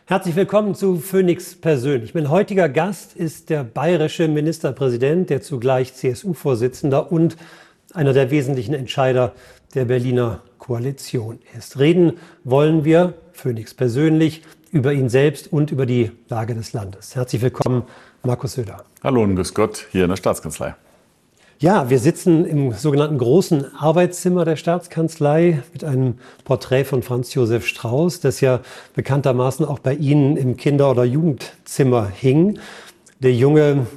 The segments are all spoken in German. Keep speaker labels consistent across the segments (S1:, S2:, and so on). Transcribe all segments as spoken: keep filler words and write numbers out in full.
S1: Herzlich willkommen zu Phoenix persönlich. Mein heutiger Gast ist der bayerische Ministerpräsident, der zugleich C S U-Vorsitzender und einer der wesentlichen Entscheider der Berliner Koalition ist. Reden wollen wir, Phoenix persönlich, über ihn selbst und über die Lage des Landes. Herzlich willkommen, Markus Söder.
S2: Hallo und grüß Gott hier in der Staatskanzlei.
S1: Ja, wir sitzen im sogenannten großen Arbeitszimmer der Staatskanzlei mit einem Porträt von Franz Josef Strauß, das ja bekanntermaßen auch bei Ihnen im Kinder- oder Jugendzimmer hing. Der junge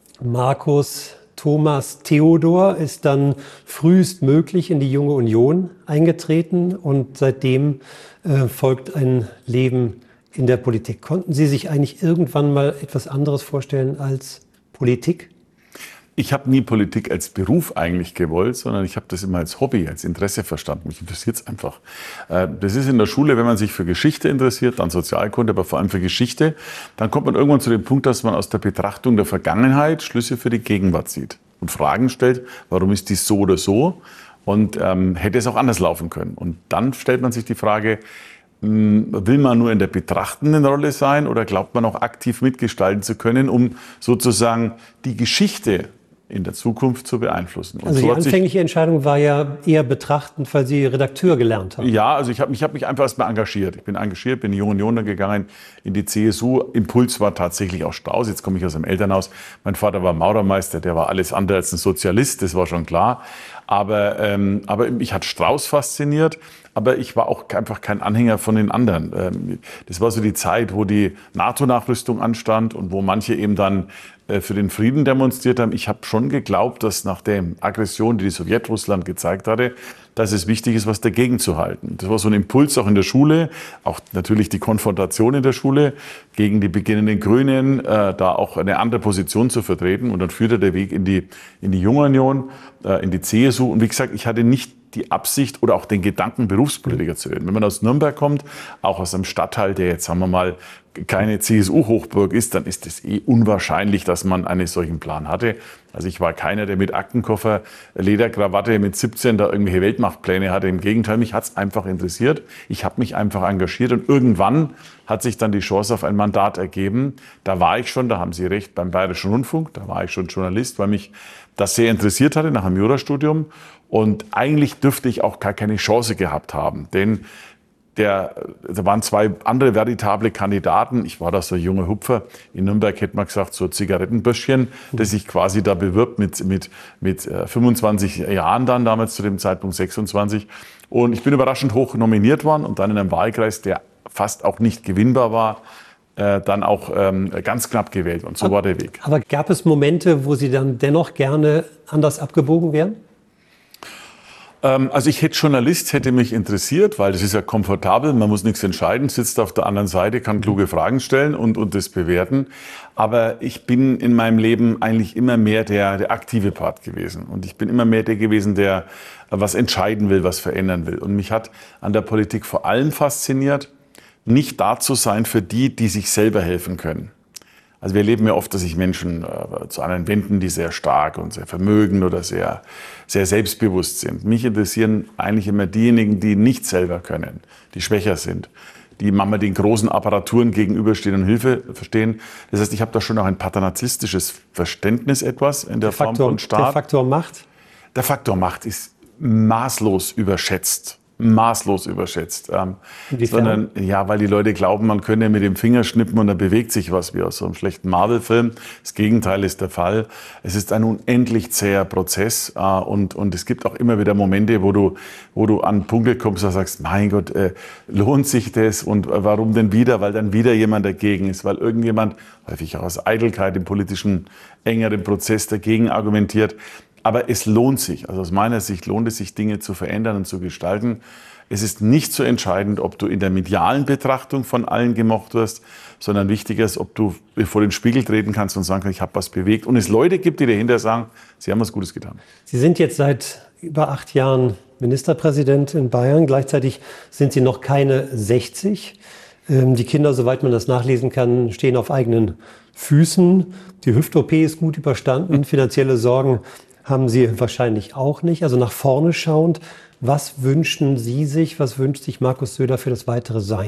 S1: Markus Thomas Theodor ist dann frühestmöglich in die Junge Union eingetreten und seitdem äh, folgt ein Leben in der Politik. Konnten Sie sich eigentlich irgendwann mal etwas anderes vorstellen als Politik?
S2: Ich habe nie Politik als Beruf eigentlich gewollt, sondern ich habe das immer als Hobby, als Interesse verstanden. Mich interessiert es einfach. Das ist in der Schule, wenn man sich für Geschichte interessiert, dann Sozialkunde, aber vor allem für Geschichte, dann kommt man irgendwann zu dem Punkt, dass man aus der Betrachtung der Vergangenheit Schlüsse für die Gegenwart zieht und Fragen stellt, warum ist dies so oder so und ähm, hätte es auch anders laufen können. Und dann stellt man sich die Frage, will man nur in der betrachtenden Rolle sein oder glaubt man auch aktiv mitgestalten zu können, um sozusagen die Geschichte in der Zukunft zu beeinflussen. Und
S1: also
S2: so
S1: die
S2: hat sich,
S1: anfängliche Entscheidung war ja eher betrachtend, weil Sie Redakteur gelernt haben.
S2: Ja, also ich habe mich, hab mich einfach erstmal engagiert. Ich bin engagiert, bin in die Junge Union gegangen, in die C S U. Impuls war tatsächlich auch Strauß. Jetzt komme ich aus einem Elternhaus. Mein Vater war Maurermeister, der war alles andere als ein Sozialist, das war schon klar. Aber, ähm, aber mich hat Strauß fasziniert. Aber ich war auch einfach kein Anhänger von den anderen. Das war so die Zeit, wo die NATO-Nachrüstung anstand und wo manche eben dann für den Frieden demonstriert haben. Ich habe schon geglaubt, dass nach der Aggression, die die Sowjetrussland gezeigt hatte, dass es wichtig ist, was dagegen zu halten. Das war so ein Impuls auch in der Schule, auch natürlich die Konfrontation in der Schule gegen die beginnenden Grünen, äh, da auch eine andere Position zu vertreten. Und dann führte der Weg in die, in die Junge Union, äh, in die C S U. Und wie gesagt, ich hatte nicht die Absicht oder auch den Gedanken, Berufspolitiker zu werden. Wenn man aus Nürnberg kommt, auch aus einem Stadtteil, der jetzt, sagen wir mal, keine C S U-Hochburg ist, dann ist es eh unwahrscheinlich, dass man einen solchen Plan hatte. Also ich war keiner, der mit Aktenkoffer, Lederkrawatte mit siebzehn da irgendwelche Weltmachtpläne hatte. Im Gegenteil, mich hat's einfach interessiert. Ich habe mich einfach engagiert und irgendwann hat sich dann die Chance auf ein Mandat ergeben. Da war ich schon, da haben Sie recht, beim Bayerischen Rundfunk, da war ich schon Journalist, weil mich das sehr interessiert hatte nach dem Jurastudium. Und eigentlich dürfte ich auch gar keine Chance gehabt haben, denn der, da waren zwei andere veritable Kandidaten. Ich war da so ein junger Hupfer. In Nürnberg hätte man gesagt, so ein Zigarettenböschchen, das sich quasi da bewirbt mit, mit, mit fünfundzwanzig Jahren dann, damals zu dem Zeitpunkt sechsundzwanzig. Und ich bin überraschend hoch nominiert worden und dann in einem Wahlkreis, der fast auch nicht gewinnbar war, äh, dann auch ähm, ganz knapp gewählt. Und so
S1: aber,
S2: war der Weg.
S1: Aber gab es Momente, wo Sie dann dennoch gerne anders abgebogen wären?
S2: Also ich hätte Journalist, hätte mich interessiert, weil das ist ja komfortabel, man muss nichts entscheiden, sitzt auf der anderen Seite, kann kluge Fragen stellen und, und das bewerten. Aber ich bin in meinem Leben eigentlich immer mehr der, der aktive Part gewesen. Und ich bin immer mehr der gewesen, der was entscheiden will, was verändern will. Und mich hat an der Politik vor allem fasziniert, nicht da zu sein für die, die sich selber helfen können. Also wir erleben ja oft, dass sich Menschen äh, zu anderen wenden, die sehr stark und sehr vermögen oder sehr, sehr selbstbewusst sind. Mich interessieren eigentlich immer diejenigen, die nicht selber können, die schwächer sind, die manchmal den großen Apparaturen gegenüberstehen und Hilfe verstehen. Das heißt, ich habe da schon auch ein paternalistisches Verständnis etwas in der, der Form
S1: Faktor,
S2: von Staat.
S1: Der Faktor Macht?
S2: Der Faktor Macht ist maßlos überschätzt. maßlos überschätzt. Ähm, sondern, ja, weil die Leute glauben, man könne mit dem Finger schnippen und da bewegt sich was, wie aus so einem schlechten Marvel-Film. Das Gegenteil ist der Fall. Es ist ein unendlich zäher Prozess äh, und, und es gibt auch immer wieder Momente, wo du, wo du an Punkte kommst und sagst, mein Gott, äh, lohnt sich das und äh, warum denn wieder? Weil dann wieder jemand dagegen ist, weil irgendjemand, häufig auch aus Eitelkeit im politischen engeren Prozess dagegen argumentiert. Aber es lohnt sich, also aus meiner Sicht lohnt es sich, Dinge zu verändern und zu gestalten. Es ist nicht so entscheidend, ob du in der medialen Betrachtung von allen gemocht wirst, sondern wichtiger ist, ob du vor den Spiegel treten kannst und sagen kannst, ich habe was bewegt. Und es Leute gibt, die dahinter sagen, sie haben was Gutes getan.
S1: Sie sind jetzt seit über acht Jahren Ministerpräsident in Bayern. Gleichzeitig sind Sie noch keine sechzig. Die Kinder, soweit man das nachlesen kann, stehen auf eigenen Füßen. Die Hüft-O P ist gut überstanden. Finanzielle Sorgen haben Sie wahrscheinlich auch nicht. Also nach vorne schauend, was wünschen Sie sich, was wünscht sich Markus Söder für das weitere Sein?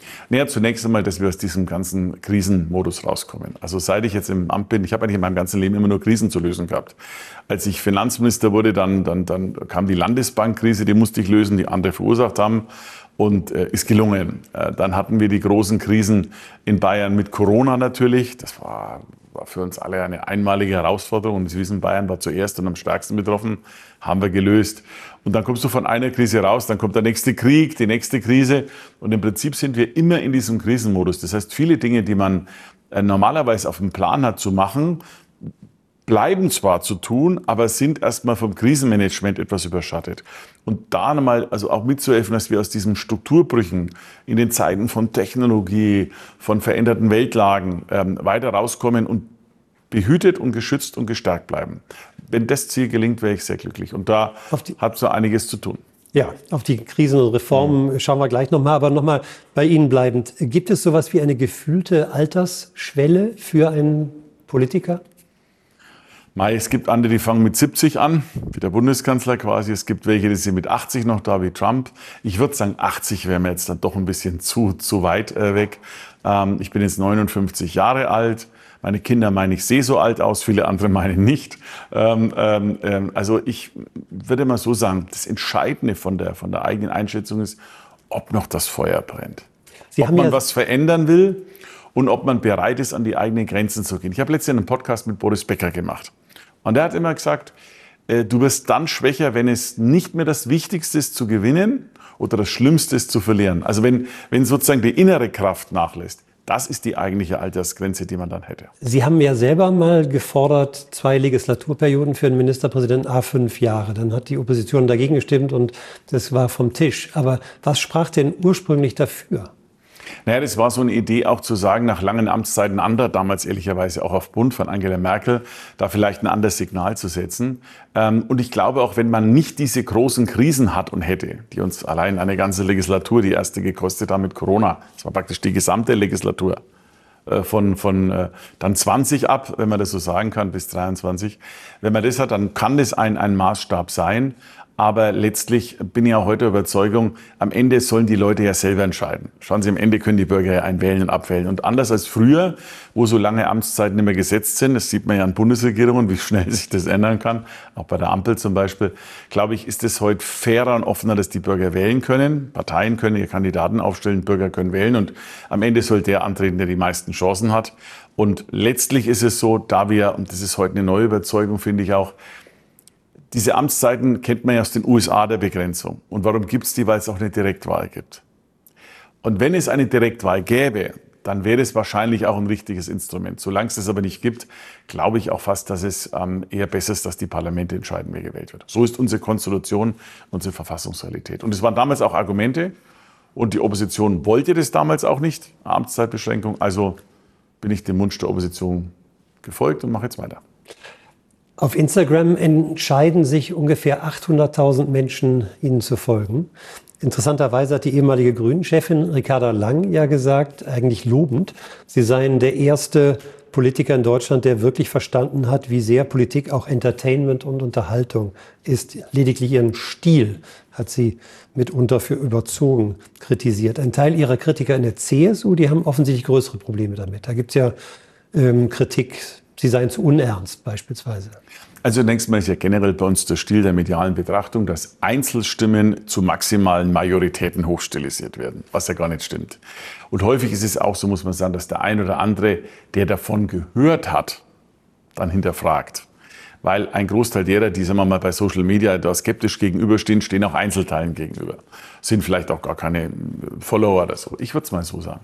S2: Naja, zunächst einmal, dass wir aus diesem ganzen Krisenmodus rauskommen. Also seit ich jetzt im Amt bin, ich habe eigentlich in meinem ganzen Leben immer nur Krisen zu lösen gehabt. Als ich Finanzminister wurde, dann, dann, dann kam die Landesbankkrise, die musste ich lösen, die andere verursacht haben und äh, ist gelungen. Äh, dann hatten wir die großen Krisen in Bayern mit Corona natürlich. Das war, war für uns alle eine einmalige Herausforderung. Und Sie wissen, Bayern war zuerst und am stärksten betroffen, haben wir gelöst. Und dann kommst du von einer Krise raus, dann kommt der nächste Krieg, die nächste Krise. Und im Prinzip sind wir immer in diesem Krisenmodus. Das heißt, viele Dinge, die man normalerweise auf dem Plan hat zu machen, bleiben zwar zu tun, aber sind erstmal vom Krisenmanagement etwas überschattet. Und da nochmal also auch mitzuhelfen, dass wir aus diesen Strukturbrüchen in den Zeiten von Technologie, von veränderten Weltlagen ähm, weiter rauskommen und behütet und geschützt und gestärkt bleiben. Wenn das Ziel gelingt, wäre ich sehr glücklich. Und da hat so einiges zu tun.
S1: Ja, auf die Krisen und Reformen mhm. schauen wir gleich nochmal. Aber nochmal bei Ihnen bleibend. Gibt es sowas wie eine gefühlte Altersschwelle für einen Politiker?
S2: Mei, es gibt andere, die fangen mit siebzig an, wie der Bundeskanzler quasi. Es gibt welche, die sind mit achtzig noch da, wie Trump. Ich würde sagen, achtzig wäre mir jetzt dann doch ein bisschen zu, zu weit äh, weg. Ähm, ich bin jetzt neunundfünfzig Jahre alt. Meine Kinder meinen, ich sehe so alt aus, viele andere meinen nicht. Ähm, ähm, also ich würde mal so sagen, das Entscheidende von der, von der eigenen Einschätzung ist, ob noch das Feuer brennt. Sie ob haben man ja was verändern will und ob man bereit ist, an die eigenen Grenzen zu gehen. Ich habe letztens einen Podcast mit Boris Becker gemacht. Und der hat immer gesagt, äh, du wirst dann schwächer, wenn es nicht mehr das Wichtigste ist zu gewinnen oder das Schlimmste ist zu verlieren. Also wenn, wenn sozusagen die innere Kraft nachlässt. Das ist die eigentliche Altersgrenze, die man dann hätte.
S1: Sie haben ja selber mal gefordert, zwei Legislaturperioden für einen Ministerpräsidenten, à fünf Jahre. Dann hat die Opposition dagegen gestimmt und das war vom Tisch. Aber was sprach denn ursprünglich dafür?
S2: Naja, das war so eine Idee auch zu sagen, nach langen Amtszeiten anderer, damals ehrlicherweise auch auf Bund von Angela Merkel, da vielleicht ein anderes Signal zu setzen. Und ich glaube auch, wenn man nicht diese großen Krisen hat und hätte, die uns allein eine ganze Legislatur, die erste gekostet haben mit Corona, das war praktisch die gesamte Legislatur, von, von dann zwanzig ab, wenn man das so sagen kann, bis dreiundzwanzig. Wenn man das hat, dann kann das ein, ein Maßstab sein. Aber letztlich bin ich auch heute der Überzeugung, am Ende sollen die Leute ja selber entscheiden. Schauen Sie, am Ende können die Bürger ja einwählen und abwählen. Und anders als früher, wo so lange Amtszeiten nicht mehr gesetzt sind, das sieht man ja an Bundesregierungen, wie schnell sich das ändern kann, auch bei der Ampel zum Beispiel, glaube ich, ist es heute fairer und offener, dass die Bürger wählen können. Parteien können ihre Kandidaten aufstellen, Bürger können wählen. Und am Ende soll der antreten, der die meisten Chancen hat. Und letztlich ist es so, da wir, und das ist heute eine neue Überzeugung, finde ich auch, diese Amtszeiten kennt man ja aus den U S A der Begrenzung. Und warum gibt es die? Weil es auch eine Direktwahl gibt. Und wenn es eine Direktwahl gäbe, dann wäre es wahrscheinlich auch ein richtiges Instrument. Solange es das aber nicht gibt, glaube ich auch fast, dass es ähm, eher besser ist, dass die Parlamente entscheiden, wer gewählt wird. So ist unsere Konstitution, unsere Verfassungsrealität. Und es waren damals auch Argumente. Und die Opposition wollte das damals auch nicht, Amtszeitbeschränkung. Also bin ich dem Wunsch der Opposition gefolgt und mache jetzt weiter.
S1: Auf Instagram entscheiden sich ungefähr achthunderttausend Menschen, Ihnen zu folgen. Interessanterweise hat die ehemalige Grünen-Chefin Ricarda Lang ja gesagt, eigentlich lobend, sie seien der erste Politiker in Deutschland, der wirklich verstanden hat, wie sehr Politik auch Entertainment und Unterhaltung ist. Lediglich ihren Stil hat sie mitunter für überzogen kritisiert. Ein Teil ihrer Kritiker in der C S U, die haben offensichtlich größere Probleme damit. Da gibt es ja ähm, Kritik, sie seien zu unernst beispielsweise.
S2: Also zunächst mal ist ja generell bei uns der Stil der medialen Betrachtung, dass Einzelstimmen zu maximalen Majoritäten hochstilisiert werden, was ja gar nicht stimmt. Und häufig ist es auch so, muss man sagen, dass der ein oder andere, der davon gehört hat, dann hinterfragt. Weil ein Großteil derer, die sagen wir mal bei Social Media da skeptisch gegenüberstehen, stehen auch Einzelteilen gegenüber. Sind vielleicht auch gar keine Follower oder so. Ich würde es mal so sagen.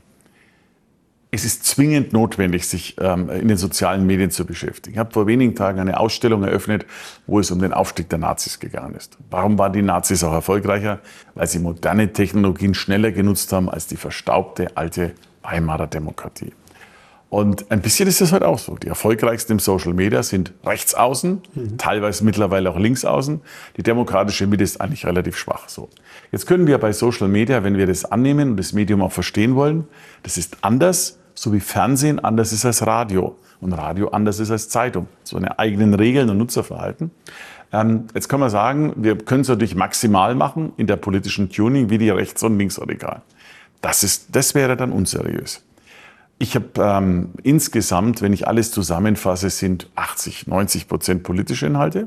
S2: Es ist zwingend notwendig, sich ähm, in den sozialen Medien zu beschäftigen. Ich habe vor wenigen Tagen eine Ausstellung eröffnet, wo es um den Aufstieg der Nazis gegangen ist. Warum waren die Nazis auch erfolgreicher? Weil sie moderne Technologien schneller genutzt haben als die verstaubte alte Weimarer Demokratie. Und ein bisschen ist das heute auch so. Die erfolgreichsten im Social Media sind rechtsaußen, mhm. teilweise mittlerweile auch linksaußen. Die demokratische Mitte ist eigentlich relativ schwach. So. Jetzt können wir bei Social Media, wenn wir das annehmen und das Medium auch verstehen wollen, das ist anders, so wie Fernsehen anders ist als Radio und Radio anders ist als Zeitung. So eine eigenen Regeln und Nutzerverhalten. Ähm, jetzt kann man sagen, wir können es natürlich maximal machen in der politischen Tuning wie die Rechts- und Linksradikalen. Das ist, das wäre dann unseriös. Ich habe ähm, insgesamt, wenn ich alles zusammenfasse, sind achtzig, neunzig Prozent politische Inhalte,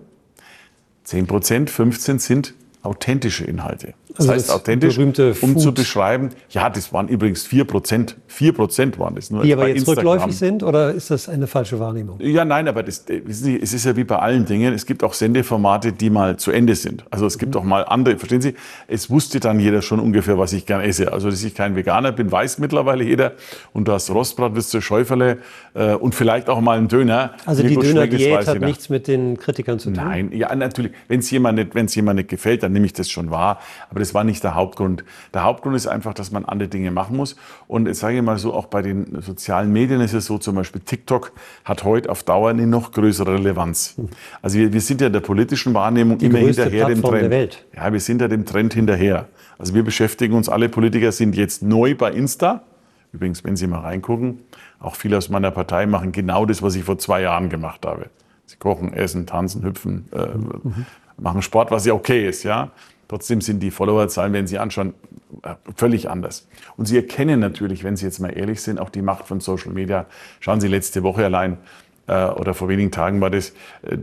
S2: zehn Prozent, fünfzehn sind authentische Inhalte. Das
S1: also
S2: heißt
S1: das
S2: authentisch,
S1: berühmte
S2: um
S1: Food.
S2: zu beschreiben, ja, das waren übrigens vier Prozent, vier Prozent waren das nur.
S1: Die aber
S2: bei
S1: jetzt
S2: Instagram.
S1: rückläufig sind, oder ist das eine falsche Wahrnehmung?
S2: Ja, nein, aber das, wissen Sie, es ist ja wie bei allen Dingen, es gibt auch Sendeformate, die mal zu Ende sind. Also es gibt auch mal andere, verstehen Sie, es wusste dann jeder schon ungefähr, was ich gern esse. Also dass ich kein Veganer bin, weiß mittlerweile jeder. Und das Rostbratwürste, Schäuferle äh, und vielleicht auch mal ein Döner.
S1: Also die
S2: Mirko Schmeckes
S1: Döner-Diät
S2: weiß
S1: hat
S2: jeder.
S1: nichts mit den Kritikern zu tun?
S2: Nein, ja, natürlich. Wenn es jemand nicht, wenn es jemand nicht gefällt, dann nehme ich das schon wahr. Aber das war nicht der Hauptgrund. Der Hauptgrund ist einfach, dass man andere Dinge machen muss. Und jetzt sage ich mal so, auch bei den sozialen Medien ist es so, zum Beispiel TikTok hat heute auf Dauer eine noch größere Relevanz. Also wir, wir sind ja in der politischen Wahrnehmung
S1: Die
S2: immer
S1: größte
S2: hinterher dem
S1: Plattform
S2: Trend.
S1: der Welt.
S2: Ja, wir sind ja dem Trend hinterher. Also wir beschäftigen uns, alle Politiker sind jetzt neu bei Insta. Übrigens, wenn Sie mal reingucken, auch viele aus meiner Partei machen genau das, was ich vor zwei Jahren gemacht habe. Sie kochen, essen, tanzen, hüpfen, äh, mhm. machen Sport, was ja okay ist, ja. Trotzdem sind die Followerzahlen, wenn Sie anschauen, völlig anders. Und Sie erkennen natürlich, wenn Sie jetzt mal ehrlich sind, auch die Macht von Social Media. Schauen Sie letzte Woche allein, äh, oder vor wenigen Tagen war das,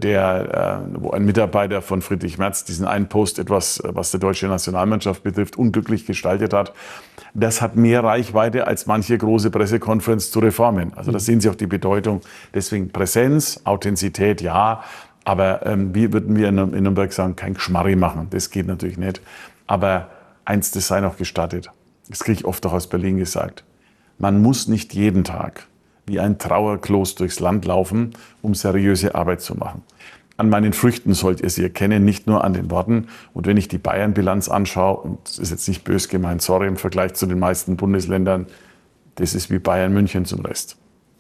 S2: der, äh, wo ein Mitarbeiter von Friedrich Merz diesen einen Post etwas, was die deutsche Nationalmannschaft betrifft, unglücklich gestaltet hat. Das hat mehr Reichweite als manche große Pressekonferenz zu Reformen. Also da sehen Sie auch die Bedeutung. Deswegen Präsenz, Authentizität, ja. Aber ähm, wie würden wir in, in Nürnberg sagen, kein Geschmarri machen. Das geht natürlich nicht. Aber eins, das sei noch gestattet. Das kriege ich oft auch aus Berlin gesagt. Man muss nicht jeden Tag wie ein Trauerklos durchs Land laufen, um seriöse Arbeit zu machen. An meinen Früchten sollt ihr sie erkennen, nicht nur an den Worten. Und wenn ich die Bayern-Bilanz anschaue, und das ist jetzt nicht bös gemeint, sorry, im Vergleich zu den meisten Bundesländern, das ist wie Bayern München zum Rest.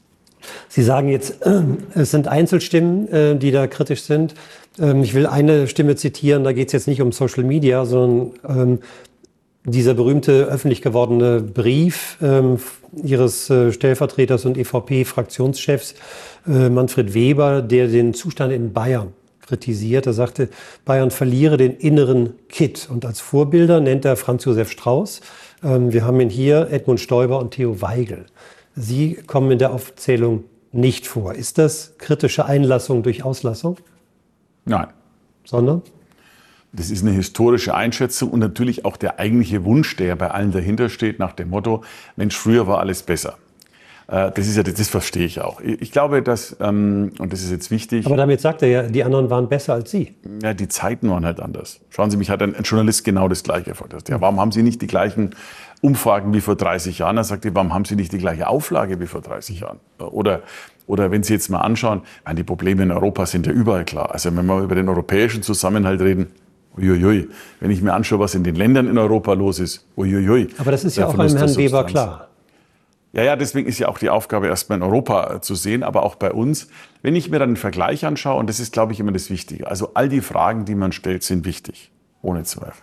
S1: Sie sagen jetzt, äh, es sind Einzelstimmen, äh, die da kritisch sind. Ähm, ich will eine Stimme zitieren, da geht es jetzt nicht um Social Media, sondern ähm, dieser berühmte öffentlich gewordene Brief ähm, Ihres äh, Stellvertreters und E V P-Fraktionschefs äh, Manfred Weber, der den Zustand in Bayern kritisiert. Er sagte, Bayern verliere den inneren Kitt. Und als Vorbilder nennt er Franz Josef Strauß. Ähm, wir haben ihn hier, Edmund Stoiber und Theo Weigel. Sie kommen in der Aufzählung nicht vor. Ist das kritische Einlassung durch Auslassung?
S2: Nein.
S1: Sondern?
S2: Das ist eine historische Einschätzung und natürlich auch der eigentliche Wunsch, der ja bei allen dahinter steht, nach dem Motto, Mensch, früher war alles besser. Das ist ja, das verstehe ich auch. Ich glaube, dass, und das ist jetzt wichtig.
S1: Aber damit sagt er ja, die anderen waren besser als Sie.
S2: Ja, die Zeiten waren halt anders. Schauen Sie, mich hat ein Journalist genau das Gleiche gefragt. Ja, warum haben Sie nicht die gleichen Umfragen wie vor dreißig Jahren? Er sagte, warum haben Sie nicht die gleiche Auflage wie vor dreißig Jahren? Oder, oder wenn Sie jetzt mal anschauen, meine, die Probleme in Europa sind ja überall klar. Also wenn wir über den europäischen Zusammenhalt reden, uiuiui. Wenn ich mir anschaue, was in den Ländern in Europa los ist, uiuiui.
S1: Aber das ist ja auch beim Herrn Weber klar.
S2: Ja, ja, deswegen ist ja auch die Aufgabe, erstmal in Europa zu sehen, aber auch bei uns. Wenn ich mir dann einen Vergleich anschaue, und das ist, glaube ich, immer das Wichtige, also all die Fragen, die man stellt, sind wichtig, ohne Zweifel.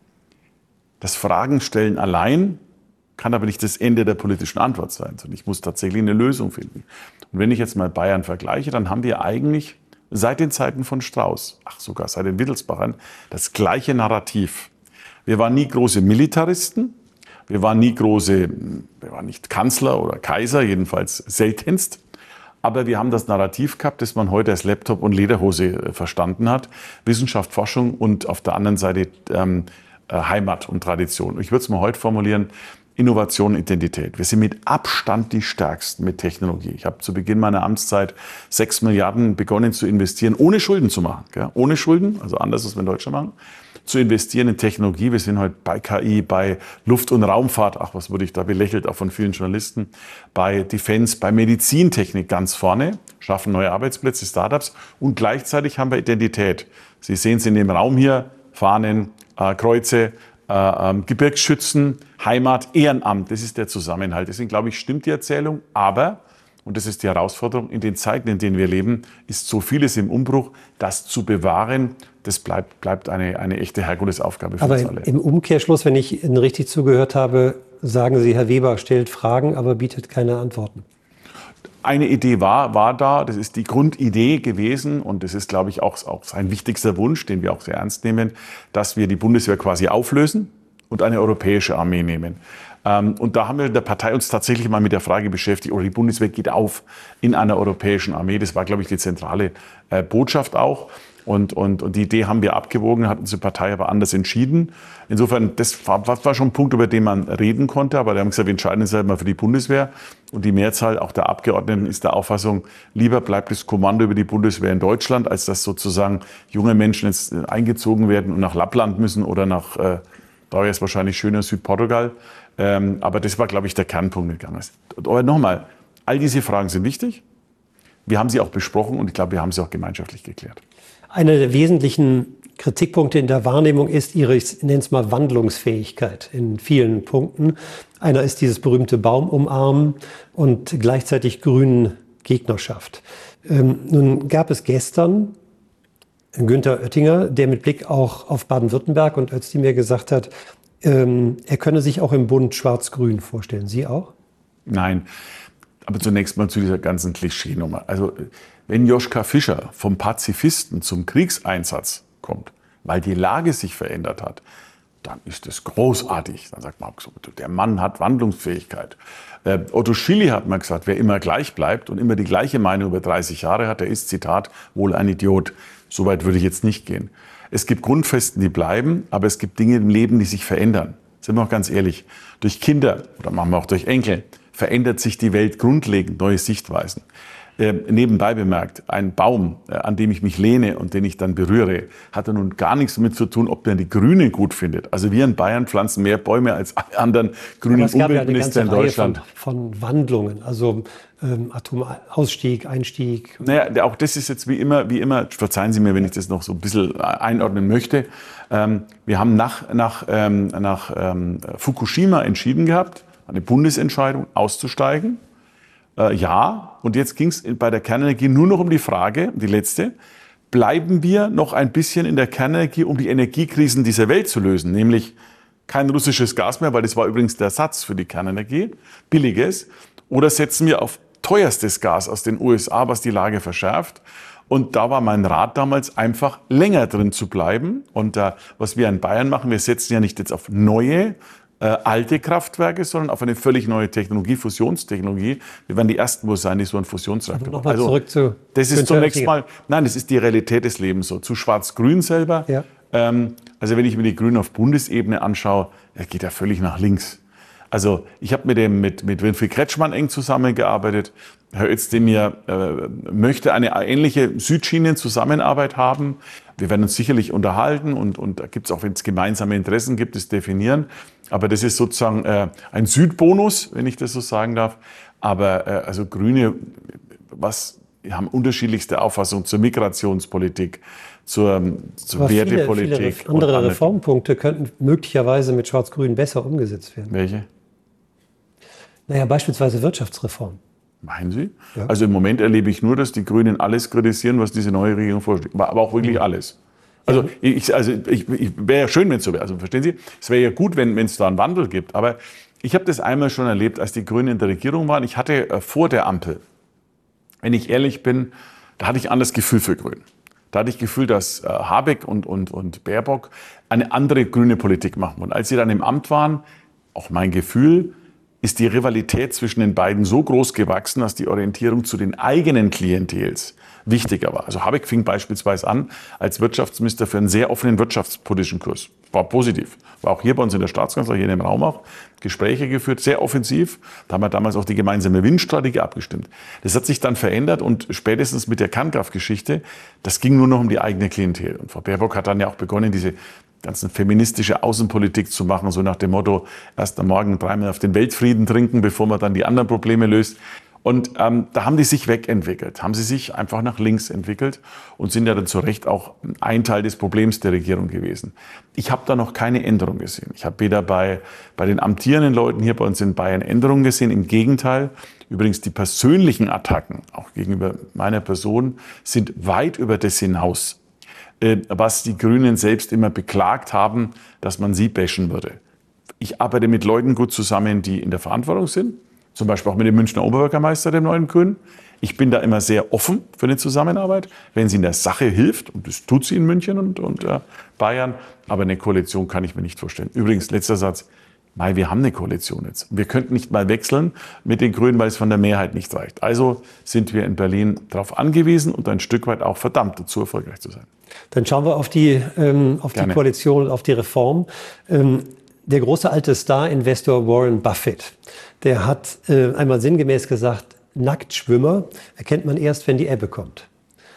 S2: Das Fragen stellen allein kann aber nicht das Ende der politischen Antwort sein, sondern ich muss tatsächlich eine Lösung finden. Und wenn ich jetzt mal Bayern vergleiche, dann haben wir eigentlich seit den Zeiten von Strauß, ach sogar seit den Wittelsbachern, das gleiche Narrativ. Wir waren nie große Militaristen. Wir waren nie große, wir waren nicht Kanzler oder Kaiser, jedenfalls seltenst. Aber wir haben das Narrativ gehabt, das man heute als Laptop und Lederhose verstanden hat. Wissenschaft, Forschung und auf der anderen Seite ähm, Heimat und Tradition. Ich würde es mal heute formulieren, Innovation, Identität. Wir sind mit Abstand die Stärksten mit Technologie. Ich habe zu Beginn meiner Amtszeit sechs Milliarden begonnen zu investieren, ohne Schulden zu machen. Gell? Ohne Schulden, also anders, als wir in Deutschland machen. Zu investieren in Technologie. Wir sind heute bei K I, bei Luft- und Raumfahrt, ach, was wurde ich da belächelt, auch von vielen Journalisten, bei Defense, bei Medizintechnik ganz vorne, schaffen neue Arbeitsplätze, Startups und gleichzeitig haben wir Identität. Sie sehen es in dem Raum hier, Fahnen, äh, Kreuze, äh, äh, Gebirgsschützen, Heimat, Ehrenamt, das ist der Zusammenhalt. Deswegen glaube ich, stimmt die Erzählung, aber, und das ist die Herausforderung, in den Zeiten, in denen wir leben, ist so vieles im Umbruch, das zu bewahren, das bleibt, bleibt eine, eine echte Herkulesaufgabe für
S1: aber
S2: uns alle.
S1: Im Umkehrschluss, wenn ich Ihnen richtig zugehört habe, sagen Sie, Herr Weber stellt Fragen, aber bietet keine Antworten.
S2: Eine Idee war, war da, das ist die Grundidee gewesen und das ist, glaube ich, auch, auch sein wichtigster Wunsch, den wir auch sehr ernst nehmen, dass wir die Bundeswehr quasi auflösen und eine europäische Armee nehmen. Ähm, und da haben wir in der Partei uns tatsächlich mal mit der Frage beschäftigt, oder die Bundeswehr geht auf in einer europäischen Armee. Das war, glaube ich, die zentrale äh, Botschaft auch. Und, und, und die Idee haben wir abgewogen, hat unsere Partei aber anders entschieden. Insofern, das war, war schon ein Punkt, über den man reden konnte. Aber wir haben gesagt, wir entscheiden uns halt mal für die Bundeswehr. Und die Mehrzahl auch der Abgeordneten ist der Auffassung, lieber bleibt das Kommando über die Bundeswehr in Deutschland, als dass sozusagen junge Menschen jetzt eingezogen werden und nach Lappland müssen oder nach, äh, da wäre es wahrscheinlich schöner, Südportugal. Ähm, aber das war, glaube ich, der Kernpunkt gegangen. Aber nochmal, all diese Fragen sind wichtig. Wir haben sie auch besprochen und ich glaube, wir haben sie auch gemeinschaftlich geklärt.
S1: Einer der wesentlichen Kritikpunkte in der Wahrnehmung ist Ihre, ich nenne es mal, Wandlungsfähigkeit in vielen Punkten. Einer ist dieses berühmte Baumumarmen und gleichzeitig grünen Gegnerschaft. Ähm, nun gab es gestern Günther Oettinger, der mit Blick auch auf Baden-Württemberg und Özdemir gesagt hat, ähm, er könne sich auch im Bund Schwarz-Grün vorstellen. Sie auch?
S2: Nein, aber zunächst mal zu dieser ganzen Klischee-Nummer. Also wenn Joschka Fischer vom Pazifisten zum Kriegseinsatz kommt, weil die Lage sich verändert hat, dann ist das großartig. Dann sagt man, der Mann hat Wandlungsfähigkeit. Äh, Otto Schily hat mal gesagt, wer immer gleich bleibt und immer die gleiche Meinung über dreißig Jahre hat, der ist, Zitat, wohl ein Idiot. So weit würde ich jetzt nicht gehen. Es gibt Grundfesten, die bleiben, aber es gibt Dinge im Leben, die sich verändern. Sind wir auch ganz ehrlich. Durch Kinder oder machen wir auch durch Enkel verändert sich die Welt grundlegend, neue Sichtweisen. Äh, nebenbei bemerkt, ein Baum, äh, an dem ich mich lehne und den ich dann berühre, hat ja nun gar nichts damit zu tun, ob man die Grünen gut findet. Also wir in Bayern pflanzen mehr Bäume als alle anderen grünen Umweltminister in Deutschland.
S1: Von, von Wandlungen, also ähm, Atomausstieg, Einstieg.
S2: Naja, auch das ist jetzt wie immer, wie immer, verzeihen Sie mir, wenn ich das noch so ein bisschen einordnen möchte. Ähm, wir haben nach, nach, ähm, nach ähm, Fukushima entschieden gehabt, eine Bundesentscheidung auszusteigen. Äh, ja, und jetzt ging es bei der Kernenergie nur noch um die Frage, die letzte, bleiben wir noch ein bisschen in der Kernenergie, um die Energiekrisen dieser Welt zu lösen, nämlich kein russisches Gas mehr, weil das war übrigens der Ersatz für die Kernenergie, billiges, oder setzen wir auf teuerstes Gas aus den U S A, was die Lage verschärft. Und da war mein Rat damals einfach länger drin zu bleiben. Und äh, was wir in Bayern machen, wir setzen ja nicht jetzt auf neue, Äh, alte Kraftwerke, sondern auf eine völlig neue Technologie, Fusionstechnologie. Wir werden die Ersten wohl sein, die so einen Fusionsreaktor machen.
S1: Also, zurück zu
S2: das ist zunächst mal, nein, das ist die Realität des Lebens so. Zu Schwarz-Grün selber,
S1: ja.
S2: ähm, also wenn ich mir die Grünen auf Bundesebene anschaue, er geht ja völlig nach links. Also ich habe mit dem mit, mit Winfried Kretschmann eng zusammengearbeitet. Herr Özdemir äh, möchte eine ähnliche Südschienen-Zusammenarbeit haben. Wir werden uns sicherlich unterhalten und, und da gibt es auch, wenn es gemeinsame Interessen gibt, es definieren. Aber das ist sozusagen äh, ein Südbonus, wenn ich das so sagen darf. Aber äh, also Grüne, was, wir haben unterschiedlichste Auffassungen zur Migrationspolitik, zur, zur Wertepolitik.
S1: Viele, viele andere andere Reformpunkte könnten möglicherweise mit Schwarz-Grün besser umgesetzt werden.
S2: Welche?
S1: Naja, beispielsweise Wirtschaftsreform.
S2: Meinen Sie?
S1: Ja.
S2: Also im Moment erlebe ich nur, dass die Grünen alles kritisieren, was diese neue Regierung vorschlägt. Aber auch wirklich alles. Also, ich, also ich, ich wäre ja schön, wenn es so wäre. Also verstehen Sie? Es wäre ja gut, wenn es da einen Wandel gibt. Aber ich habe das einmal schon erlebt, als die Grünen in der Regierung waren. Ich hatte äh, vor der Ampel, wenn ich ehrlich bin, da hatte ich ein anderes Gefühl für Grün. Da hatte ich das Gefühl, dass äh, Habeck und, und, und Baerbock eine andere grüne Politik machen. Und als sie dann im Amt waren, auch mein Gefühl, ist die Rivalität zwischen den beiden so groß gewachsen, dass die Orientierung zu den eigenen Klientels wichtiger war. Also Habeck fing beispielsweise an als Wirtschaftsminister für einen sehr offenen wirtschaftspolitischen Kurs. War positiv. War auch hier bei uns in der Staatskanzlei, hier in dem Raum auch, Gespräche geführt, sehr offensiv. Da haben wir damals auch die gemeinsame Windstrategie abgestimmt. Das hat sich dann verändert und spätestens mit der Kernkraftgeschichte, das ging nur noch um die eigene Klientel. Und Frau Baerbock hat dann ja auch begonnen, diese ganzen feministische Außenpolitik zu machen, so nach dem Motto, erst am Morgen dreimal auf den Weltfrieden trinken, bevor man dann die anderen Probleme löst. Und ähm, da haben die sich wegentwickelt, haben sie sich einfach nach links entwickelt und sind ja dann zu Recht auch ein Teil des Problems der Regierung gewesen. Ich habe da noch keine Änderung gesehen. Ich habe weder bei, bei den amtierenden Leuten hier bei uns in Bayern Änderungen gesehen. Im Gegenteil, übrigens die persönlichen Attacken, auch gegenüber meiner Person, sind weit über das hinaus, äh, was die Grünen selbst immer beklagt haben, dass man sie bashen würde. Ich arbeite mit Leuten gut zusammen, die in der Verantwortung sind. Zum Beispiel auch mit dem Münchner Oberbürgermeister, dem neuen Grünen. Ich bin da immer sehr offen für eine Zusammenarbeit, wenn sie in der Sache hilft. Und das tut sie in München und, und äh, Bayern. Aber eine Koalition kann ich mir nicht vorstellen. Übrigens, letzter Satz. Mei, wir haben eine Koalition jetzt. Wir könnten nicht mal wechseln mit den Grünen, weil es von der Mehrheit nicht reicht. Also sind wir in Berlin darauf angewiesen und ein Stück weit auch verdammt dazu, erfolgreich zu sein.
S1: Dann schauen wir auf die, ähm, auf die Koalition, auf die Reform. Ähm, der große alte Star-Investor Warren Buffett, der hat äh, einmal sinngemäß gesagt, Nacktschwimmer erkennt man erst, wenn die Ebbe kommt.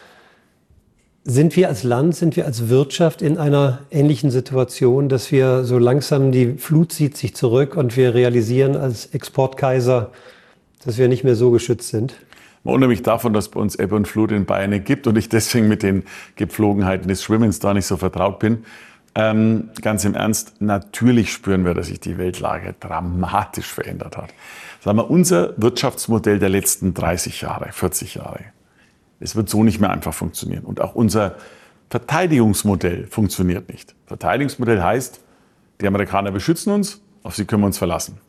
S1: Sind wir als Land, sind wir als Wirtschaft in einer ähnlichen Situation, dass wir so langsam, die Flut zieht sich zurück und wir realisieren als Exportkaiser, dass wir nicht mehr so geschützt sind?
S2: Unabhängig davon, dass es bei uns Ebbe und Flut in Bayern gibt und ich deswegen mit den Gepflogenheiten des Schwimmens da nicht so vertraut bin, ähm, ganz im Ernst, natürlich spüren wir, dass sich die Weltlage dramatisch verändert hat. Sagen wir, unser Wirtschaftsmodell der letzten dreißig Jahre, vierzig Jahre, es wird so nicht mehr einfach funktionieren. Und auch unser Verteidigungsmodell funktioniert nicht. Verteidigungsmodell heißt, die Amerikaner beschützen uns, auf sie können wir uns verlassen.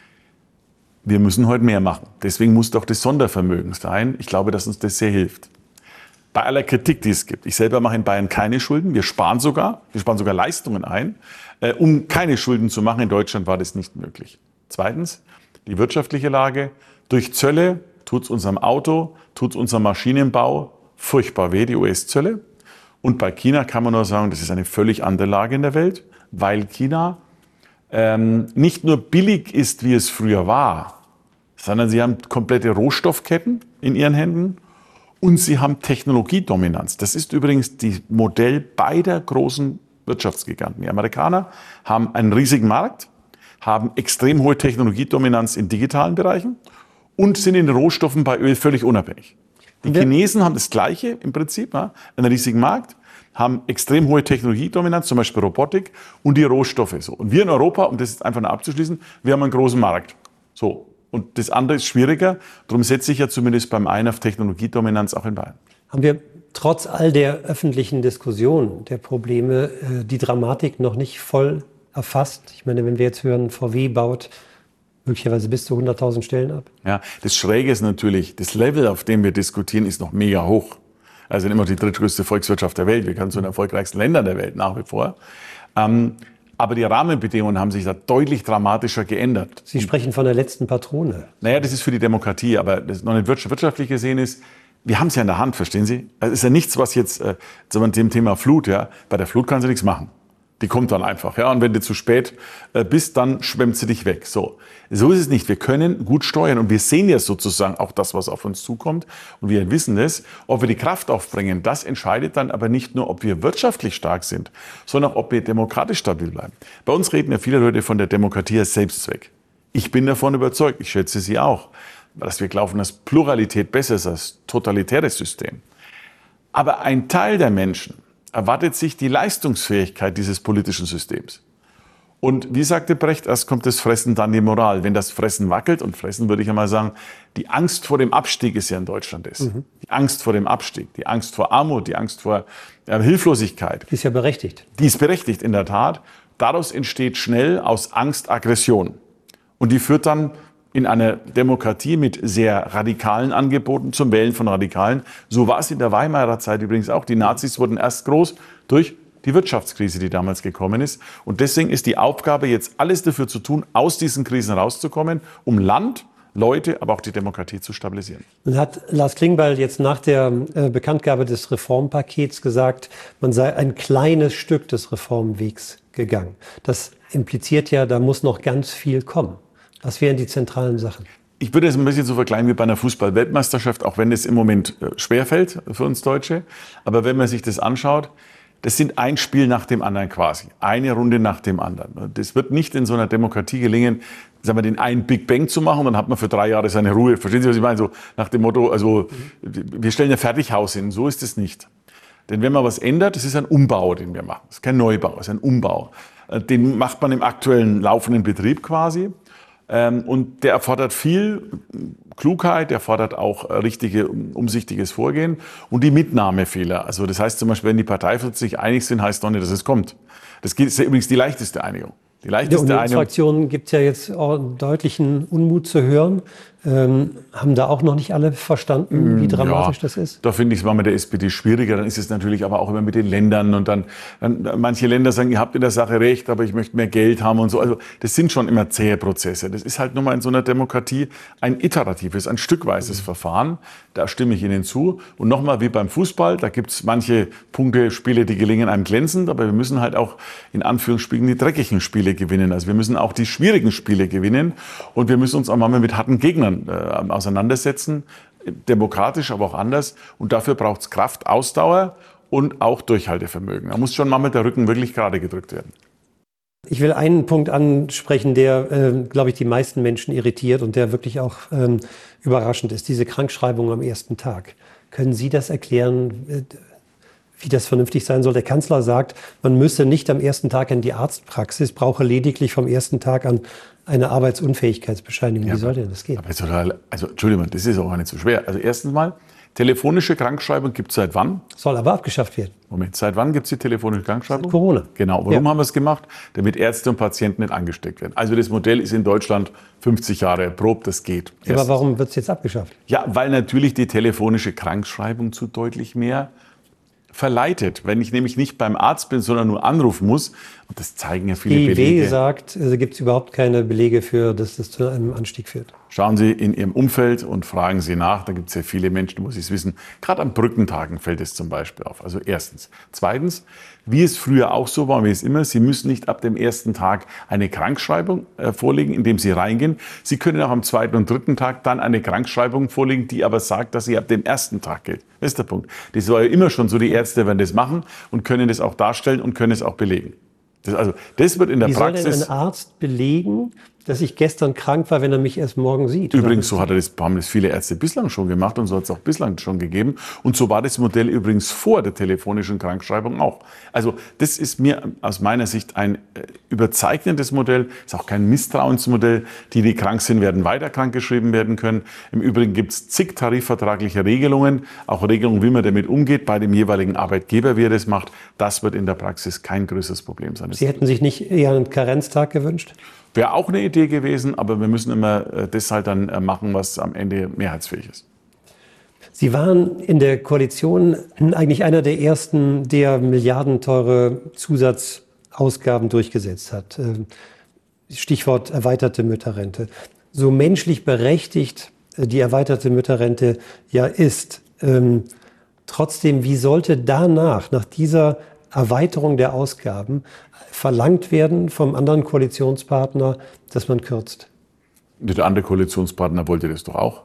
S2: Wir müssen heute mehr machen. Deswegen muss doch das Sondervermögen sein. Ich glaube, dass uns das sehr hilft. Bei aller Kritik, die es gibt. Ich selber mache in Bayern keine Schulden. Wir sparen sogar, wir sparen sogar Leistungen ein. Äh, um keine Schulden zu machen in Deutschland war das nicht möglich. Zweitens, die wirtschaftliche Lage. Durch Zölle tut es unserem Auto, tut es unserem Maschinenbau furchtbar weh, die U S-Zölle. Und bei China kann man nur sagen, das ist eine völlig andere Lage in der Welt, weil China ähm, nicht nur billig ist, wie es früher war, sondern sie haben komplette Rohstoffketten in ihren Händen und sie haben Technologiedominanz. Das ist übrigens das Modell beider großen Wirtschaftsgiganten. Die Amerikaner haben einen riesigen Markt, haben extrem hohe Technologiedominanz in digitalen Bereichen und sind in den Rohstoffen bei Öl völlig unabhängig. Die Chinesen haben das Gleiche im Prinzip, ja, einen riesigen Markt, haben extrem hohe Technologiedominanz, zum Beispiel Robotik und die Rohstoffe. So. Und wir in Europa, um das jetzt einfach nur abzuschließen, wir haben einen großen Markt. So. Und das andere ist schwieriger. Darum setze ich ja zumindest beim einen auf Technologiedominanz auch in Bayern.
S1: Haben wir trotz all der öffentlichen Diskussion der Probleme die Dramatik noch nicht voll erfasst? Ich meine, wenn wir jetzt hören, V W baut möglicherweise bis zu hunderttausend Stellen ab.
S2: Ja, das Schräge ist natürlich, das Level, auf dem wir diskutieren, ist noch mega hoch. Also immer die drittgrößte Volkswirtschaft der Welt. Wir gehören zu den erfolgreichsten Ländern der Welt nach wie vor. Ähm, aber die Rahmenbedingungen haben sich da deutlich dramatischer geändert.
S1: Sie sprechen von der letzten Patrone.
S2: Naja, das ist für die Demokratie, aber das noch nicht wirtschaftlich gesehen ist, wir haben es ja in der Hand, verstehen Sie? Es ist ja nichts, was jetzt, äh, zum Thema Flut, ja, bei der Flut kann sie nichts machen. Die kommt dann einfach, ja. Und wenn du zu spät äh, bist, dann schwemmt sie dich weg. So. So ist es nicht. Wir können gut steuern und wir sehen ja sozusagen auch das, was auf uns zukommt. Und wir wissen es. Ob wir die Kraft aufbringen, das entscheidet dann aber nicht nur, ob wir wirtschaftlich stark sind, sondern auch, ob wir demokratisch stabil bleiben. Bei uns reden ja viele Leute von der Demokratie als Selbstzweck. Ich bin davon überzeugt, ich schätze Sie auch, dass wir glauben, dass Pluralität besser ist als totalitäres System. Aber ein Teil der Menschen erwartet sich die Leistungsfähigkeit dieses politischen Systems. Und wie sagte Brecht, erst kommt das Fressen, dann die Moral. Wenn das Fressen wackelt, und Fressen würde ich einmal sagen, die Angst vor dem Abstieg ist ja in Deutschland ist. Mhm. Die Angst vor dem Abstieg, die Angst vor Armut, die Angst vor ja, Hilflosigkeit.
S1: Die ist ja berechtigt.
S2: Die ist berechtigt, in der Tat. Daraus entsteht schnell aus Angst Aggression. Und die führt dann in einer Demokratie mit sehr radikalen Angeboten zum Wählen von Radikalen. So war es in der Weimarer Zeit übrigens auch. Die Nazis wurden erst groß durch die Wirtschaftskrise, die damals gekommen ist. Und deswegen ist die Aufgabe, jetzt alles dafür zu tun, aus diesen Krisen rauszukommen, um Land, Leute, aber auch die Demokratie zu stabilisieren.
S1: Nun hat Lars Klingbeil jetzt nach der äh, Bekanntgabe des Reformpakets gesagt, man sei ein kleines Stück des Reformwegs gegangen. Das impliziert ja, da muss noch ganz viel kommen. Was wären die zentralen Sachen?
S2: Ich würde es ein bisschen so vergleichen wie bei einer Fußball-Weltmeisterschaft, auch wenn es im Moment schwerfällt für uns Deutsche. Aber wenn man sich das anschaut, das sind ein Spiel nach dem anderen quasi. Eine Runde nach dem anderen. Das wird nicht in so einer Demokratie gelingen, sagen wir, den einen Big Bang zu machen, dann hat man für drei Jahre seine Ruhe. Verstehen Sie, was ich meine? So nach dem Motto, also wir stellen ein Fertighaus hin. So ist es nicht. Denn wenn man was ändert, das ist ein Umbau, den wir machen. Das ist kein Neubau, das ist ein Umbau. Den macht man im aktuellen laufenden Betrieb quasi. Und der erfordert viel Klugheit, der fordert auch richtige, umsichtiges Vorgehen und die Mitnahmefehler. Also das heißt zum Beispiel, wenn die Parteivorsitz sich einig sind, heißt doch nicht, dass es kommt. Das ist ja übrigens die leichteste Einigung. Die leichteste
S1: In der Unionsfraktion gibt es ja jetzt auch deutlichen Unmut zu hören. Ähm, haben da auch noch nicht alle verstanden, wie dramatisch
S2: ja,
S1: das ist?
S2: Da finde ich es mal mit der S P D schwieriger. Dann ist es natürlich aber auch immer mit den Ländern. Und dann, dann manche Länder sagen, ihr habt in der Sache recht, aber ich möchte mehr Geld haben und so. Also das sind schon immer zähe Prozesse. Das ist halt nun mal in so einer Demokratie ein iteratives, ein stückweises mhm. Verfahren. Da stimme ich Ihnen zu. Und nochmal wie beim Fußball, da gibt es manche Punkte, Spiele, die gelingen einem glänzend. Aber wir müssen halt auch in Anführungsstrichen die dreckigen Spiele gewinnen. Also wir müssen auch die schwierigen Spiele gewinnen. Und wir müssen uns auch mal mit harten Gegnern äh, auseinandersetzen, demokratisch, aber auch anders. Und dafür braucht es Kraft, Ausdauer und auch Durchhaltevermögen. Da muss schon mal mit der Rücken wirklich gerade gedrückt werden.
S1: Ich will einen Punkt ansprechen, der, äh, glaube ich, die meisten Menschen irritiert und der wirklich auch ähm, überraschend ist. Diese Krankschreibung am ersten Tag. Können Sie das erklären, äh, wie das vernünftig sein soll? Der Kanzler sagt, man müsse nicht am ersten Tag in die Arztpraxis, brauche lediglich vom ersten Tag an eine Arbeitsunfähigkeitsbescheinigung.
S2: Ja,
S1: Wie soll denn das gehen?
S2: Aber jetzt total, also Entschuldigung, das ist auch nicht so schwer. Also erstens mal, telefonische Krankschreibung gibt es seit wann?
S1: Soll aber abgeschafft werden.
S2: Moment, seit wann gibt es die telefonische Krankschreibung?
S1: Seit Corona.
S2: Genau, warum ja. haben wir es gemacht? Damit Ärzte und Patienten nicht angesteckt werden. Also das Modell ist in Deutschland fünfzig Jahre erprobt, das geht.
S1: Ja, aber warum wird es jetzt abgeschafft?
S2: Ja, weil natürlich die telefonische Krankschreibung zu deutlich mehr verleitet. Wenn ich nämlich nicht beim Arzt bin, sondern nur anrufen muss, und das zeigen ja viele
S1: Die
S2: Belege.
S1: W sagt, also gibt es überhaupt keine Belege für, dass das zu einem Anstieg führt.
S2: Schauen Sie in Ihrem Umfeld und fragen Sie nach. Da gibt es ja viele Menschen, muss ich es wissen. Gerade an Brückentagen fällt es zum Beispiel auf. Also erstens. Zweitens, wie es früher auch so war, wie es immer, Sie müssen nicht ab dem ersten Tag eine Krankschreibung äh, vorlegen, indem Sie reingehen. Sie können auch am zweiten und dritten Tag dann eine Krankschreibung vorlegen, die aber sagt, dass sie ab dem ersten Tag gilt. Das ist der Punkt. Das war ja immer schon so. Die Ärzte werden das machen und können das auch darstellen und können es auch belegen. Das, also, das wird in der
S1: Wie
S2: Praxis.
S1: Wie soll denn ein Arzt belegen, dass ich gestern krank war, wenn er mich erst morgen sieht?
S2: Übrigens, so hat er das, haben das viele Ärzte bislang schon gemacht und so hat es auch bislang schon gegeben. Und so war das Modell übrigens vor der telefonischen Krankschreibung auch. Also das ist mir aus meiner Sicht ein äh, überzeichnetes Modell, ist auch kein Misstrauensmodell. Die, die krank sind, werden weiter krankgeschrieben werden können. Im Übrigen gibt es zig tarifvertragliche Regelungen, auch Regelungen, wie man damit umgeht, bei dem jeweiligen Arbeitgeber, wie er das macht. Das wird in der Praxis kein größeres Problem sein.
S1: Sie hätten sich nicht eher einen Karenztag gewünscht?
S2: Wäre auch eine Idee gewesen, aber wir müssen immer das halt dann machen, was am Ende mehrheitsfähig ist.
S1: Sie waren in der Koalition eigentlich einer der ersten, der milliardenteure Zusatzausgaben durchgesetzt hat. Stichwort erweiterte Mütterrente. So menschlich berechtigt die erweiterte Mütterrente ja ist, ähm, trotzdem, wie sollte danach, nach dieser Erweiterung der Ausgaben, verlangt werden vom anderen Koalitionspartner, dass man kürzt?
S2: Der andere Koalitionspartner wollte das doch auch.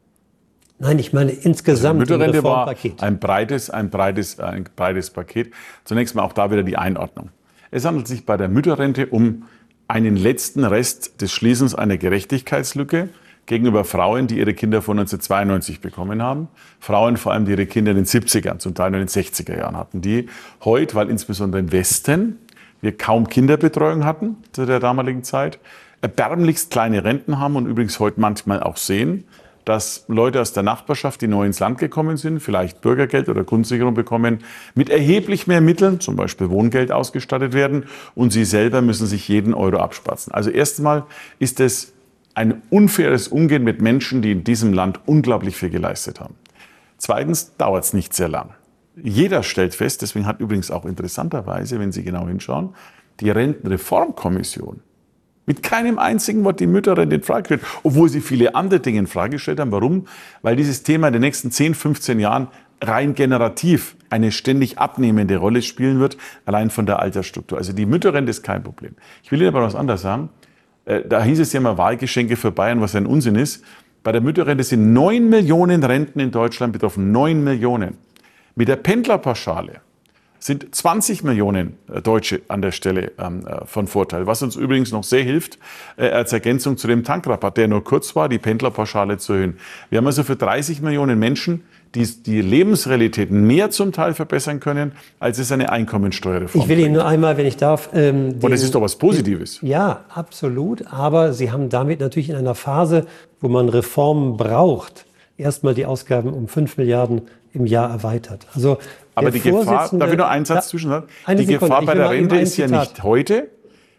S1: Nein, ich meine insgesamt
S2: also die Mütterrente
S1: im Reformpaket.
S2: War ein breites, ein breites, ein breites Paket. Zunächst mal auch da wieder die Einordnung. Es handelt sich bei der Mütterrente um einen letzten Rest des Schließens einer Gerechtigkeitslücke gegenüber Frauen, die ihre Kinder von neunzehnhundertzweiundneunzig bekommen haben. Frauen vor allem, die ihre Kinder in den siebzigern, zum Teil in den sechziger Jahren hatten. Die heute, weil insbesondere im Westen wir kaum Kinderbetreuung hatten zu der damaligen Zeit, erbärmlichst kleine Renten haben und übrigens heute manchmal auch sehen, dass Leute aus der Nachbarschaft, die neu ins Land gekommen sind, vielleicht Bürgergeld oder Grundsicherung bekommen, mit erheblich mehr Mitteln, zum Beispiel Wohngeld, ausgestattet werden und sie selber müssen sich jeden Euro abspatzen. Also erstmal ist es ein unfaires Umgehen mit Menschen, die in diesem Land unglaublich viel geleistet haben. Zweitens dauert es nicht sehr lang. Jeder stellt fest, deswegen hat übrigens auch interessanterweise, wenn Sie genau hinschauen, die Rentenreformkommission mit keinem einzigen Wort die Mütterrente in Frage gestellt, obwohl sie viele andere Dinge in Frage gestellt haben. Warum? Weil dieses Thema in den nächsten zehn, fünfzehn Jahren rein generativ eine ständig abnehmende Rolle spielen wird, allein von der Altersstruktur. Also die Mütterrente ist kein Problem. Ich will Ihnen aber was anderes sagen. Da hieß es ja mal Wahlgeschenke für Bayern, was ein Unsinn ist. Bei der Mütterrente sind neun Millionen Renten in Deutschland betroffen. neun Millionen. Mit der Pendlerpauschale sind zwanzig Millionen Deutsche an der Stelle ähm, von Vorteil. Was uns übrigens noch sehr hilft, äh, als Ergänzung zu dem Tankrabatt, der nur kurz war, die Pendlerpauschale zu erhöhen. Wir haben also für dreißig Millionen Menschen, die die Lebensrealität mehr zum Teil verbessern können, als es eine Einkommensteuerreform
S1: Ich will Ihnen nur einmal, wenn ich darf... Ähm,
S2: Und das ist doch was Positives.
S1: Ja, absolut. Aber Sie haben damit natürlich in einer Phase, wo man Reformen braucht, erstmal die Ausgaben um fünf Milliarden im Jahr erweitert. Also
S2: aber die Gefahr, darf ich noch einen Satz
S1: ja,
S2: zwischen sagen?
S1: Die
S2: Sekunde, Gefahr bei der Rente ist ja
S1: Zitat.
S2: nicht heute,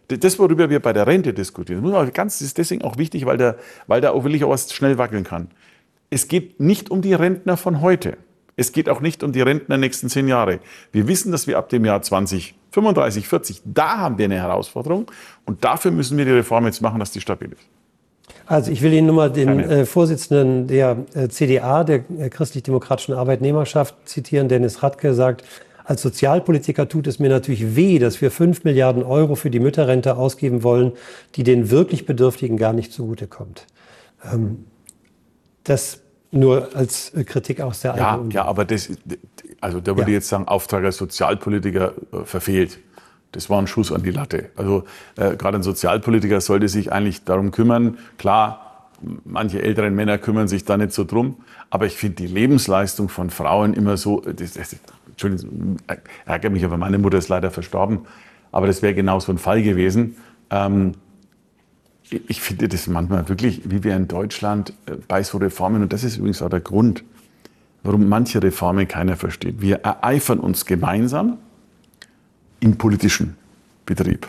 S2: Das, worüber wir bei der Rente diskutieren, das muss man ganz, das ist deswegen auch wichtig, weil da, weil da auch wirklich auch was schnell wackeln kann. Es geht nicht um die Rentner von heute. Es geht auch nicht um die Rentner der nächsten zehn Jahre. Wir wissen, dass wir ab dem Jahr zwanzig fünfunddreißig, vierzig, da haben wir eine Herausforderung. Und dafür müssen wir die Reform jetzt machen, dass die stabil ist.
S1: Also ich will Ihnen nur mal den äh, Vorsitzenden der äh, C D A, der äh, Christlich-Demokratischen Arbeitnehmerschaft, zitieren. Dennis Radke sagt, als Sozialpolitiker tut es mir natürlich weh, dass wir fünf Milliarden Euro für die Mütterrente ausgeben wollen, die den wirklich Bedürftigen gar nicht zugutekommt. Ähm, das nur als Kritik aus der
S2: ja,
S1: eigenen
S2: ja, aber das, also da würde
S1: ja.
S2: ich jetzt sagen, Auftrag als Sozialpolitiker äh, verfehlt. Das war ein Schuss an die Latte. Also äh, gerade ein Sozialpolitiker sollte sich eigentlich darum kümmern. Klar, manche älteren Männer kümmern sich da nicht so drum. Aber ich finde die Lebensleistung von Frauen immer so, das, das, Entschuldigung, ärgert mich, aber meine Mutter ist leider verstorben. Aber das wäre genau so ein Fall gewesen. Ähm, ich finde das manchmal wirklich, wie wir in Deutschland äh, bei so Reformen, und das ist übrigens auch der Grund, warum manche Reformen keiner versteht. Wir ereifern uns gemeinsam im politischen Betrieb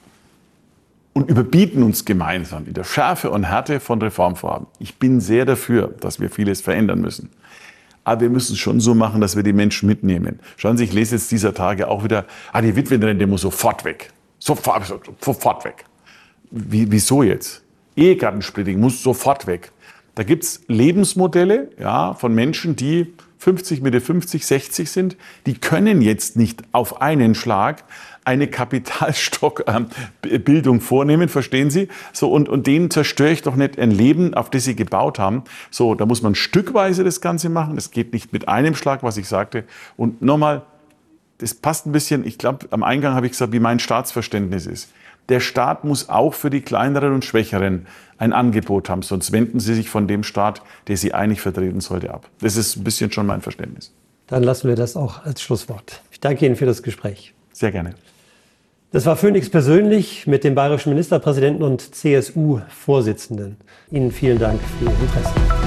S2: und überbieten uns gemeinsam in der Schärfe und Härte von Reformvorhaben. Ich bin sehr dafür, dass wir vieles verändern müssen. Aber wir müssen es schon so machen, dass wir die Menschen mitnehmen. Schauen Sie, ich lese jetzt dieser Tage auch wieder, ah, die Witwenrente muss sofort weg. Sofort, sofort weg. Wie, wieso jetzt? Ehegattensplitting muss sofort weg. Da gibt es Lebensmodelle, ja, von Menschen, die fünfzig, Mitte fünfzig, sechzig sind, die können jetzt nicht auf einen Schlag eine Kapitalstockbildung vornehmen, verstehen Sie? So, und, und denen zerstöre ich doch nicht ein Leben, auf das sie gebaut haben. So, da muss man stückweise das Ganze machen. Es geht nicht mit einem Schlag, was ich sagte. Und nochmal, das passt ein bisschen, ich glaube, am Eingang habe ich gesagt, wie mein Staatsverständnis ist. Der Staat muss auch für die Kleineren und Schwächeren ein Angebot haben, sonst wenden sie sich von dem Staat, der sie eigentlich vertreten sollte, ab. Das ist ein bisschen schon mein Verständnis.
S1: Dann lassen wir das auch als Schlusswort. Ich danke Ihnen für das Gespräch.
S2: Sehr gerne.
S1: Das war Phoenix persönlich mit dem bayerischen Ministerpräsidenten und C S U-Vorsitzenden. Ihnen vielen Dank für Ihr Interesse.